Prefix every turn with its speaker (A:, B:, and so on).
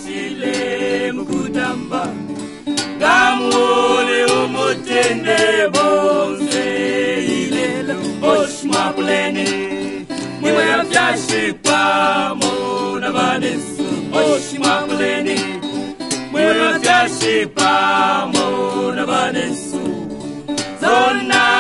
A: shile mukutamba Gamole umutende bonze ilelo Oshma plene Niwe afyashi pa mona vanesu Oshma plene Niwe afyashi pa mona vanesu Zona